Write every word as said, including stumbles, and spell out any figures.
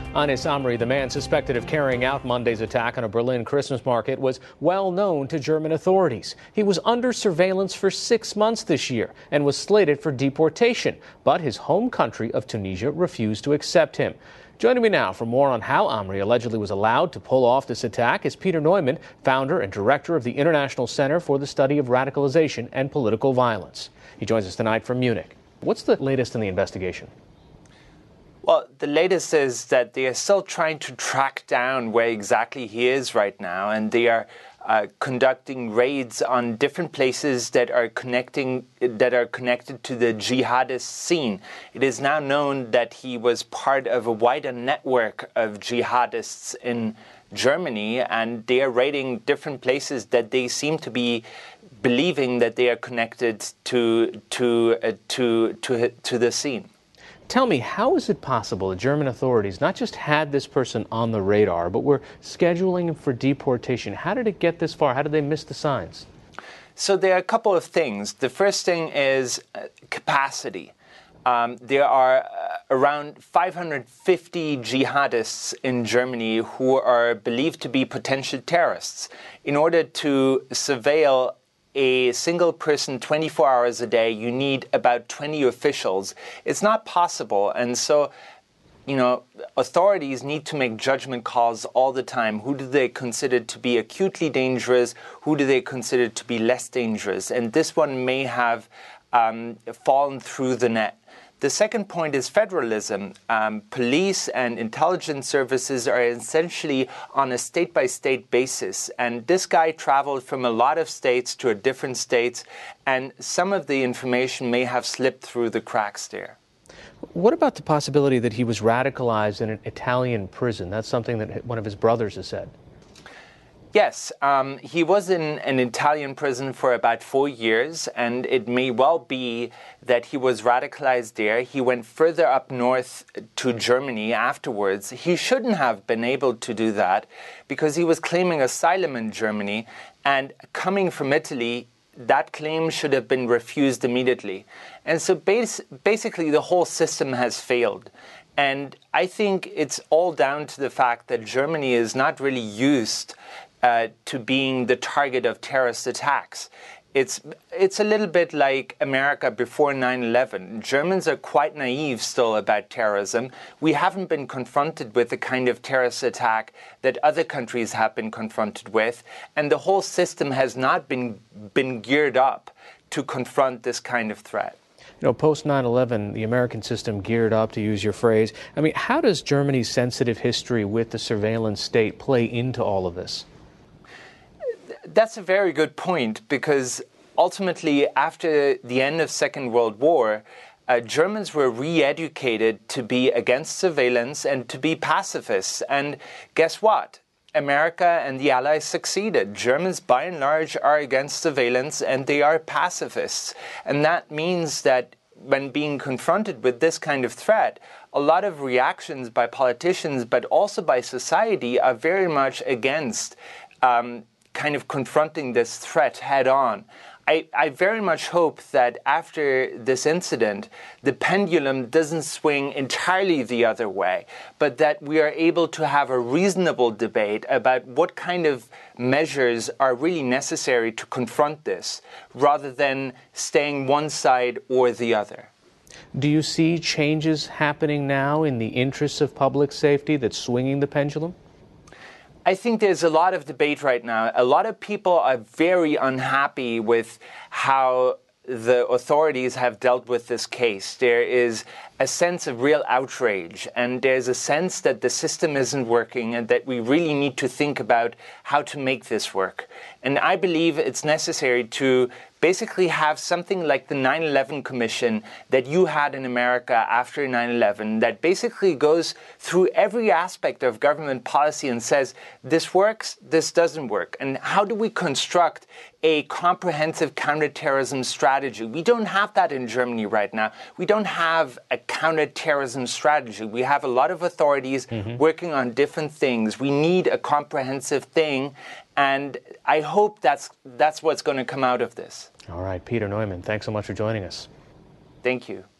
Anis Amri, the man suspected of carrying out Monday's attack on a Berlin Christmas market, was well known to German authorities. He was under surveillance for six months this year and was slated for deportation, but his home country of Tunisia refused to accept him. Joining me now for more on how Amri allegedly was allowed to pull off this attack is Peter Neumann, founder and director of the International Center for the Study of Radicalization and Political Violence. He joins us tonight from Munich. What's the latest in the investigation? Well, the latest is that they are still trying to track down where exactly he is right now, and they are uh, conducting raids on different places that are connecting that are connected to the jihadist scene. It is now known that he was part of a wider network of jihadists in Germany, and they are raiding different places that they seem to be believing that they are connected to to uh, to to to the scene. Tell me, how is it possible that German authorities not just had this person on the radar, but were scheduling him for deportation? How did it get this far? How did they miss the signs? So there are a couple of things. The first thing is uh, capacity. Um, there are uh, around five hundred fifty jihadists in Germany who are believed to be potential terrorists. In order to surveil a single person twenty-four hours a day, you need about twenty officials. It's not possible. And so, you know, authorities need to make judgment calls all the time. Who do they consider to be acutely dangerous? Who do they consider to be less dangerous? And this one may have um, fallen through the net. The second point is federalism. Um, police and intelligence services are essentially on a state-by-state basis. And this guy traveled from a lot of states to a different states, and some of the information may have slipped through the cracks there. What about the possibility that he was radicalized in an Italian prison? That's something that one of his brothers has said. Yes, um, he was in an Italian prison for about four years, and it may well be that he was radicalized there. He went further up north to Germany afterwards. He shouldn't have been able to do that because he was claiming asylum in Germany, and coming from Italy, that claim should have been refused immediately. And so bas- basically the whole system has failed. And I think it's all down to the fact that Germany is not really used Uh, to being the target of terrorist attacks. It's it's a little bit like America before nine eleven. Germans are quite naive still about terrorism. We haven't been confronted with the kind of terrorist attack that other countries have been confronted with, and the whole system has not been been geared up to confront this kind of threat. You know, post nine eleven, the American system geared up, to use your phrase. I mean, how does Germany's sensitive history with the surveillance state play into all of this? That's a very good point, because ultimately, after the end of Second World War, uh, Germans were re-educated to be against surveillance and to be pacifists. And guess what? America and the Allies succeeded. Germans, by and large, are against surveillance and they are pacifists. And that means that when being confronted with this kind of threat, a lot of reactions by politicians, but also by society, are very much against um, kind of confronting this threat head on. I, I very much hope that after this incident, the pendulum doesn't swing entirely the other way, but that we are able to have a reasonable debate about what kind of measures are really necessary to confront this, rather than staying one side or the other. Do you see changes happening now in the interests of public safety that's swinging the pendulum? I think there's a lot of debate right now. A lot of people are very unhappy with how the authorities have dealt with this case. There is a sense of real outrage, and there's a sense that the system isn't working and that we really need to think about how to make this work. And I believe it's necessary to basically have something like the nine eleven Commission that you had in America after nine eleven, that basically goes through every aspect of government policy and says, this works, this doesn't work. And how do we construct a comprehensive counterterrorism strategy? We don't have that in Germany right now. We don't have a counterterrorism strategy. We have a lot of authorities mm-hmm. working on different things. We need a comprehensive thing. And I hope that's that's what's going to come out of this. All right, Peter Neumann, thanks so much for joining us. Thank you.